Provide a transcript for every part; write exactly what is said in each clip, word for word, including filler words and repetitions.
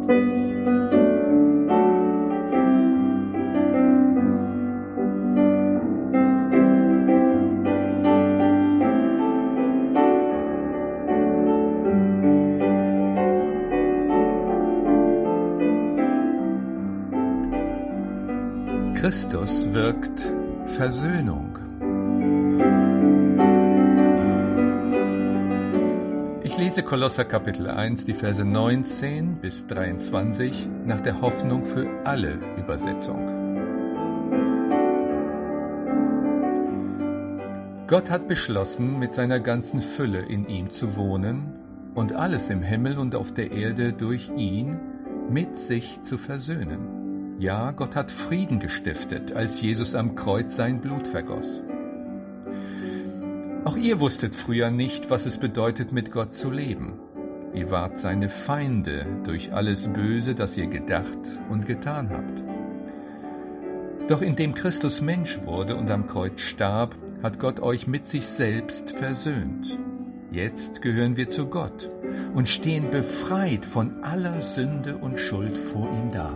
Christus wirkt Versöhnung. Ich lese Kolosser Kapitel eins, die Verse neunzehn bis dreiundzwanzig nach der Hoffnung für alle Übersetzung. Gott hat beschlossen, mit seiner ganzen Fülle in ihm zu wohnen und alles im Himmel und auf der Erde durch ihn mit sich zu versöhnen. Ja, Gott hat Frieden gestiftet, als Jesus am Kreuz sein Blut vergoss. Auch ihr wusstet früher nicht, was es bedeutet, mit Gott zu leben. Ihr wart seine Feinde durch alles Böse, das ihr gedacht und getan habt. Doch indem Christus Mensch wurde und am Kreuz starb, hat Gott euch mit sich selbst versöhnt. Jetzt gehören wir zu Gott und stehen befreit von aller Sünde und Schuld vor ihm da.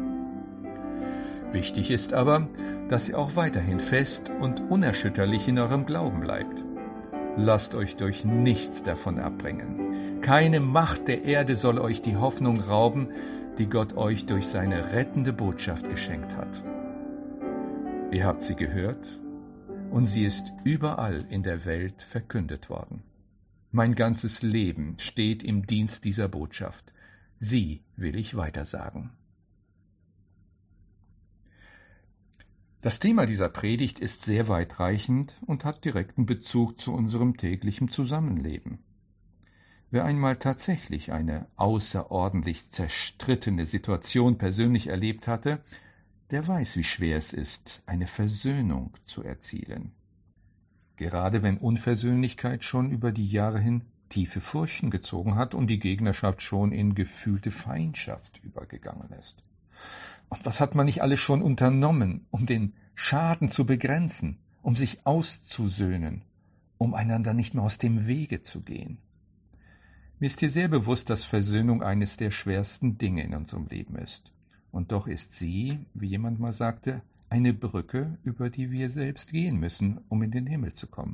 Wichtig ist aber, dass ihr auch weiterhin fest und unerschütterlich in eurem Glauben bleibt. Lasst euch durch nichts davon abbringen. Keine Macht der Erde soll euch die Hoffnung rauben, die Gott euch durch seine rettende Botschaft geschenkt hat. Ihr habt sie gehört und sie ist überall in der Welt verkündet worden. Mein ganzes Leben steht im Dienst dieser Botschaft. Sie will ich weitersagen. Das Thema dieser Predigt ist sehr weitreichend und hat direkten Bezug zu unserem täglichen Zusammenleben. Wer einmal tatsächlich eine außerordentlich zerstrittene Situation persönlich erlebt hatte, der weiß, wie schwer es ist, eine Versöhnung zu erzielen. Gerade wenn Unversöhnlichkeit schon über die Jahre hin tiefe Furchen gezogen hat und die Gegnerschaft schon in gefühlte Feindschaft übergegangen ist. Und was hat man nicht alles schon unternommen, um den Schaden zu begrenzen, um sich auszusöhnen, um einander nicht mehr aus dem Wege zu gehen? Mir ist hier sehr bewusst, dass Versöhnung eines der schwersten Dinge in unserem Leben ist. Und doch ist sie, wie jemand mal sagte, eine Brücke, über die wir selbst gehen müssen, um in den Himmel zu kommen.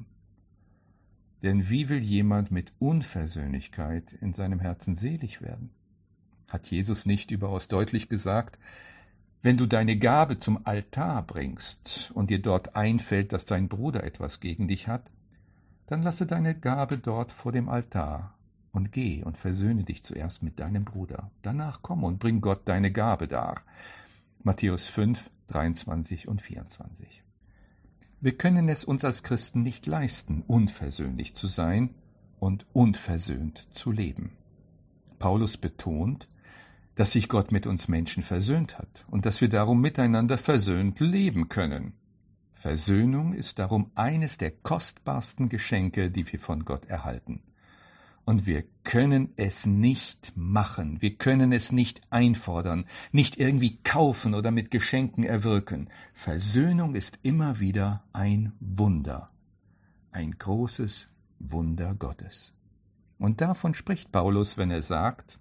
Denn wie will jemand mit Unversöhnlichkeit in seinem Herzen selig werden? Hat Jesus nicht überaus deutlich gesagt, wenn du deine Gabe zum Altar bringst und dir dort einfällt, dass dein Bruder etwas gegen dich hat, dann lasse deine Gabe dort vor dem Altar und geh und versöhne dich zuerst mit deinem Bruder. Danach komm und bring Gott deine Gabe dar. Matthäus fünf, dreiundzwanzig und vierundzwanzig. Wir können es uns als Christen nicht leisten, unversöhnlich zu sein und unversöhnt zu leben. Paulus betont, dass sich Gott mit uns Menschen versöhnt hat und dass wir darum miteinander versöhnt leben können. Versöhnung ist darum eines der kostbarsten Geschenke, die wir von Gott erhalten. Und wir können es nicht machen, wir können es nicht einfordern, nicht irgendwie kaufen oder mit Geschenken erwirken. Versöhnung ist immer wieder ein Wunder, ein großes Wunder Gottes. Und davon spricht Paulus, wenn er sagt,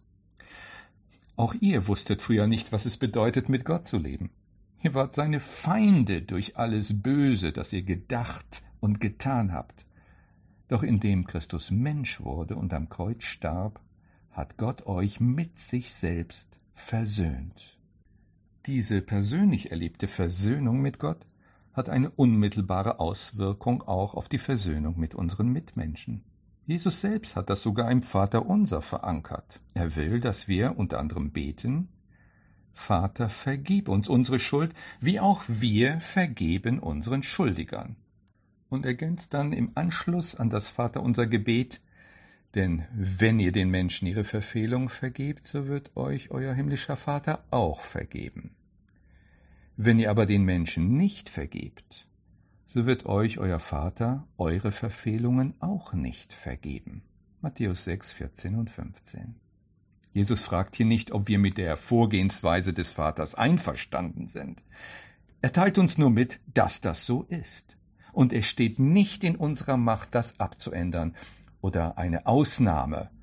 auch ihr wusstet früher nicht, was es bedeutet, mit Gott zu leben. Ihr wart seine Feinde durch alles Böse, das ihr gedacht und getan habt. Doch indem Christus Mensch wurde und am Kreuz starb, hat Gott euch mit sich selbst versöhnt. Diese persönlich erlebte Versöhnung mit Gott hat eine unmittelbare Auswirkung auch auf die Versöhnung mit unseren Mitmenschen. Jesus selbst hat das sogar im Vaterunser verankert. Er will, dass wir unter anderem beten, Vater, vergib uns unsere Schuld, wie auch wir vergeben unseren Schuldigern. Und ergänzt dann im Anschluss an das Vaterunser Gebet, denn wenn ihr den Menschen ihre Verfehlung vergebt, so wird euch euer himmlischer Vater auch vergeben. Wenn ihr aber den Menschen nicht vergebt, so wird euch euer Vater eure Verfehlungen auch nicht vergeben. Matthäus sechs, vierzehn und fünfzehn. Jesus fragt hier nicht, ob wir mit der Vorgehensweise des Vaters einverstanden sind. Er teilt uns nur mit, dass das so ist. Und es steht nicht in unserer Macht, das abzuändern oder eine Ausnahme,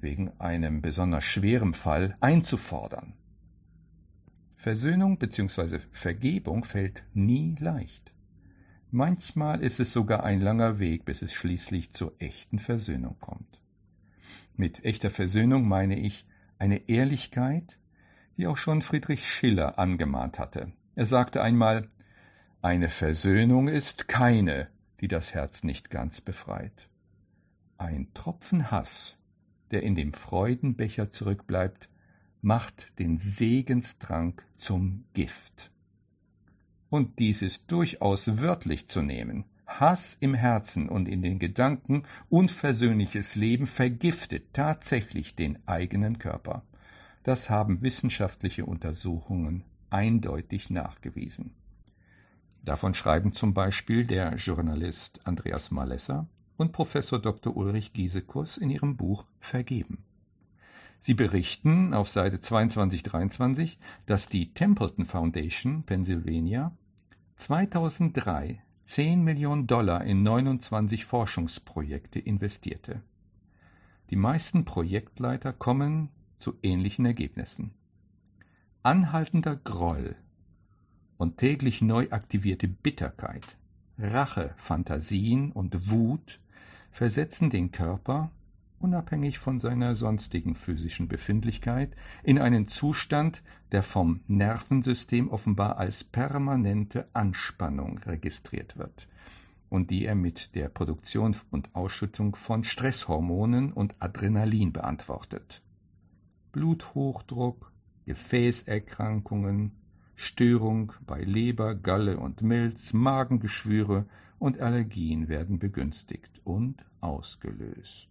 wegen einem besonders schweren Fall einzufordern. Versöhnung bzw. Vergebung fällt nie leicht. Manchmal ist es sogar ein langer Weg, bis es schließlich zur echten Versöhnung kommt. Mit echter Versöhnung meine ich eine Ehrlichkeit, die auch schon Friedrich Schiller angemahnt hatte. Er sagte einmal, eine Versöhnung ist keine, die das Herz nicht ganz befreit. Ein Tropfen Hass, der in dem Freudenbecher zurückbleibt, macht den Segenstrank zum Gift. Und dies ist durchaus wörtlich zu nehmen. Hass im Herzen und in den Gedanken, unversöhnliches Leben vergiftet tatsächlich den eigenen Körper. Das haben wissenschaftliche Untersuchungen eindeutig nachgewiesen. Davon schreiben zum Beispiel der Journalist Andreas Malesser und Professor Doktor Ulrich Giesekus in ihrem Buch Vergeben. Sie berichten auf Seite zweiundzwanzig dreiundzwanzig, dass die Templeton Foundation, Pennsylvania, zweitausenddrei zehn Millionen Dollar in neunundzwanzig Forschungsprojekte investierte. Die meisten Projektleiter kommen zu ähnlichen Ergebnissen. Anhaltender Groll und täglich neu aktivierte Bitterkeit, Rache, Fantasien und Wut versetzen den Körper, unabhängig von seiner sonstigen physischen Befindlichkeit, in einen Zustand, der vom Nervensystem offenbar als permanente Anspannung registriert wird und die er mit der Produktion und Ausschüttung von Stresshormonen und Adrenalin beantwortet. Bluthochdruck, Gefäßerkrankungen, Störung bei Leber, Galle und Milz, Magengeschwüre und Allergien werden begünstigt und ausgelöst.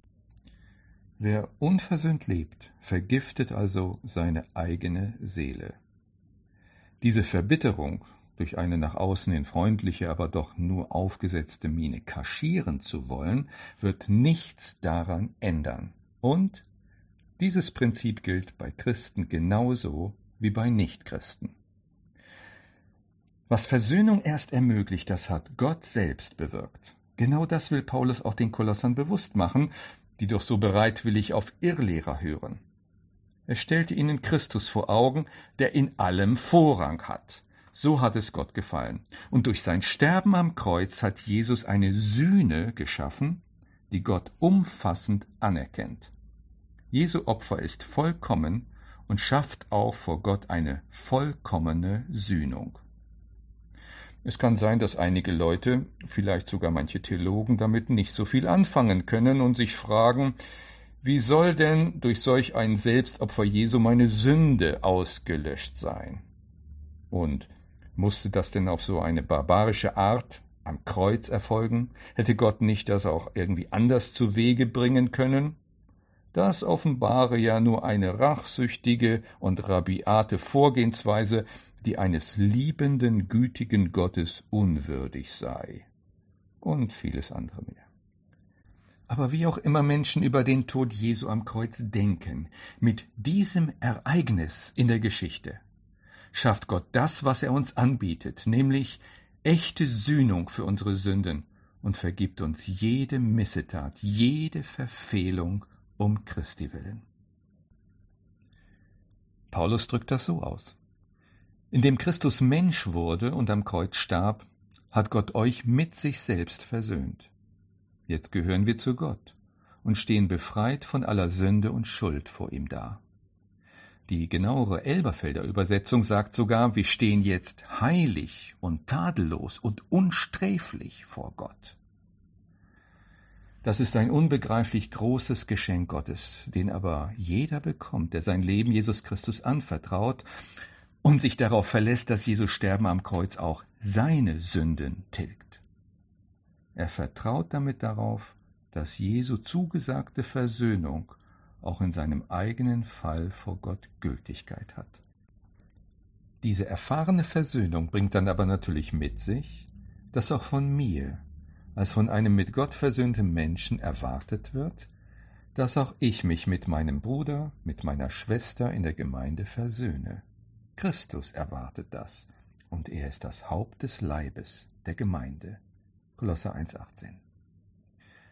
Wer unversöhnt lebt, vergiftet also seine eigene Seele. Diese Verbitterung, durch eine nach außen hin freundliche, aber doch nur aufgesetzte Miene kaschieren zu wollen, wird nichts daran ändern. Und dieses Prinzip gilt bei Christen genauso wie bei Nichtchristen. Was Versöhnung erst ermöglicht, das hat Gott selbst bewirkt. Genau das will Paulus auch den Kolossern bewusst machen, die doch so bereitwillig auf Irrlehrer hören. Er stellte ihnen Christus vor Augen, der in allem Vorrang hat. So hat es Gott gefallen. Und durch sein Sterben am Kreuz hat Jesus eine Sühne geschaffen, die Gott umfassend anerkennt. Jesu Opfer ist vollkommen und schafft auch vor Gott eine vollkommene Sühnung. Es kann sein, dass einige Leute, vielleicht sogar manche Theologen, damit nicht so viel anfangen können und sich fragen, wie soll denn durch solch ein Selbstopfer Jesu meine Sünde ausgelöscht sein? Und musste das denn auf so eine barbarische Art am Kreuz erfolgen? Hätte Gott nicht das auch irgendwie anders zu Wege bringen können? Das offenbare ja nur eine rachsüchtige und rabiate Vorgehensweise, die eines liebenden, gütigen Gottes unwürdig sei. Und vieles andere mehr. Aber wie auch immer Menschen über den Tod Jesu am Kreuz denken, mit diesem Ereignis in der Geschichte schafft Gott das, was er uns anbietet, nämlich echte Sühnung für unsere Sünden und vergibt uns jede Missetat, jede Verfehlung um Christi willen. Paulus drückt das so aus. Indem Christus Mensch wurde und am Kreuz starb, hat Gott euch mit sich selbst versöhnt. Jetzt gehören wir zu Gott und stehen befreit von aller Sünde und Schuld vor ihm da. Die genauere Elberfelder Übersetzung sagt sogar, wir stehen jetzt heilig und tadellos und unsträflich vor Gott. Das ist ein unbegreiflich großes Geschenk Gottes, den aber jeder bekommt, der sein Leben Jesus Christus anvertraut und sich darauf verlässt, dass Jesu Sterben am Kreuz auch seine Sünden tilgt. Er vertraut damit darauf, dass Jesu zugesagte Versöhnung auch in seinem eigenen Fall vor Gott Gültigkeit hat. Diese erfahrene Versöhnung bringt dann aber natürlich mit sich, dass auch von mir, als von einem mit Gott versöhnten Menschen erwartet wird, dass auch ich mich mit meinem Bruder, mit meiner Schwester in der Gemeinde versöhne. Christus erwartet das, und er ist das Haupt des Leibes, der Gemeinde. Kolosser eins achtzehn.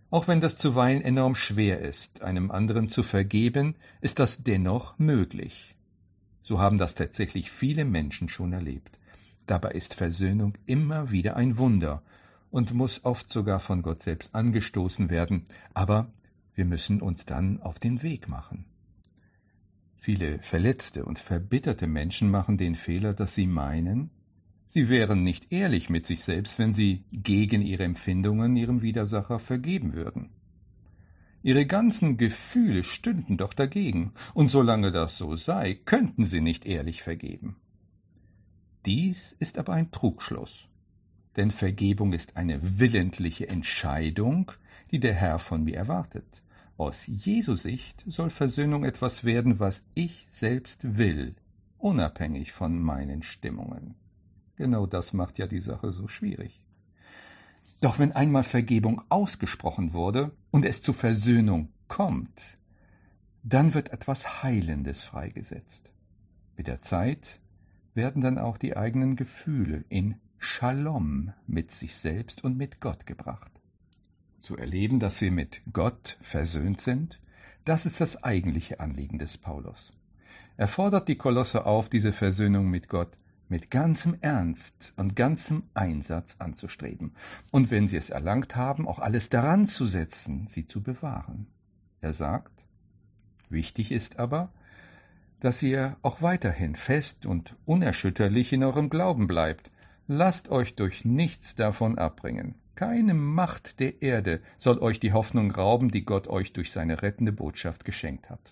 Auch wenn das zuweilen enorm schwer ist, einem anderen zu vergeben, ist das dennoch möglich. So haben das tatsächlich viele Menschen schon erlebt. Dabei ist Versöhnung immer wieder ein Wunder und muss oft sogar von Gott selbst angestoßen werden, aber wir müssen uns dann auf den Weg machen. Viele verletzte und verbitterte Menschen machen den Fehler, dass sie meinen, sie wären nicht ehrlich mit sich selbst, wenn sie gegen ihre Empfindungen ihrem Widersacher vergeben würden. Ihre ganzen Gefühle stünden doch dagegen, und solange das so sei, könnten sie nicht ehrlich vergeben. Dies ist aber ein Trugschluss, denn Vergebung ist eine willentliche Entscheidung, die der Herr von mir erwartet. Aus Jesu Sicht soll Versöhnung etwas werden, was ich selbst will, unabhängig von meinen Stimmungen. Genau das macht ja die Sache so schwierig. Doch wenn einmal Vergebung ausgesprochen wurde und es zu Versöhnung kommt, dann wird etwas Heilendes freigesetzt. Mit der Zeit werden dann auch die eigenen Gefühle in Shalom mit sich selbst und mit Gott gebracht. Zu erleben, dass wir mit Gott versöhnt sind, das ist das eigentliche Anliegen des Paulus. Er fordert die Kolosser auf, diese Versöhnung mit Gott mit ganzem Ernst und ganzem Einsatz anzustreben und wenn sie es erlangt haben, auch alles daran zu setzen, sie zu bewahren. Er sagt, wichtig ist aber, dass ihr auch weiterhin fest und unerschütterlich in eurem Glauben bleibt. Lasst euch durch nichts davon abbringen. Keine Macht der Erde soll euch die Hoffnung rauben, die Gott euch durch seine rettende Botschaft geschenkt hat.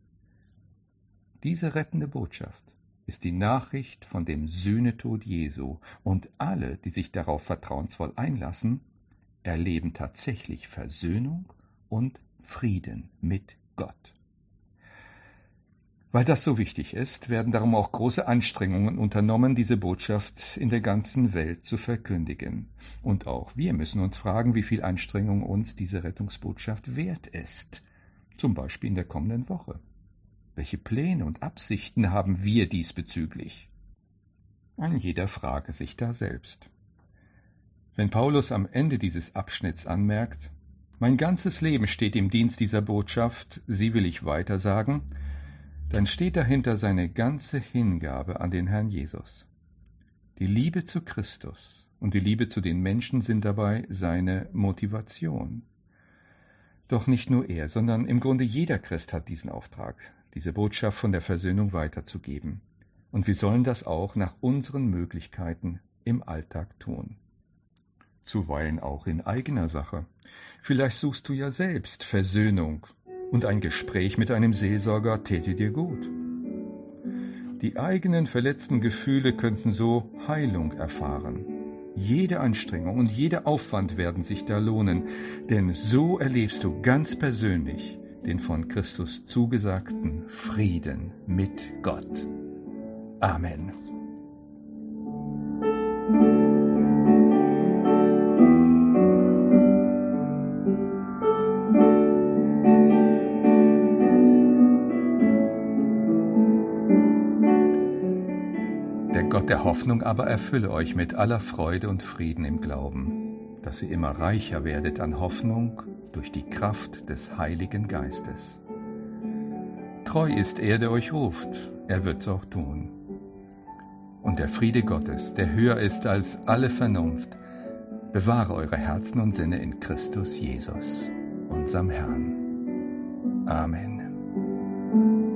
Diese rettende Botschaft ist die Nachricht von dem Sühnetod Jesu, und alle, die sich darauf vertrauensvoll einlassen, erleben tatsächlich Versöhnung und Frieden mit Gott. Weil das so wichtig ist, werden darum auch große Anstrengungen unternommen, diese Botschaft in der ganzen Welt zu verkündigen. Und auch wir müssen uns fragen, wie viel Anstrengung uns diese Rettungsbotschaft wert ist. Zum Beispiel in der kommenden Woche. Welche Pläne und Absichten haben wir diesbezüglich? Ein jeder frage sich da selbst. Wenn Paulus am Ende dieses Abschnitts anmerkt, mein ganzes Leben steht im Dienst dieser Botschaft, sie will ich weitersagen, dann steht dahinter seine ganze Hingabe an den Herrn Jesus. Die Liebe zu Christus und die Liebe zu den Menschen sind dabei seine Motivation. Doch nicht nur er, sondern im Grunde jeder Christ hat diesen Auftrag, diese Botschaft von der Versöhnung weiterzugeben. Und wir sollen das auch nach unseren Möglichkeiten im Alltag tun. Zuweilen auch in eigener Sache. Vielleicht suchst du ja selbst Versöhnung, und ein Gespräch mit einem Seelsorger täte dir gut. Die eigenen verletzten Gefühle könnten so Heilung erfahren. Jede Anstrengung und jeder Aufwand werden sich da lohnen, denn so erlebst du ganz persönlich den von Christus zugesagten Frieden mit Gott. Amen. Der Gott der Hoffnung aber erfülle euch mit aller Freude und Frieden im Glauben, dass ihr immer reicher werdet an Hoffnung durch die Kraft des Heiligen Geistes. Treu ist er, der euch ruft, er wird's auch tun. Und der Friede Gottes, der höher ist als alle Vernunft, bewahre eure Herzen und Sinne in Christus Jesus, unserem Herrn. Amen.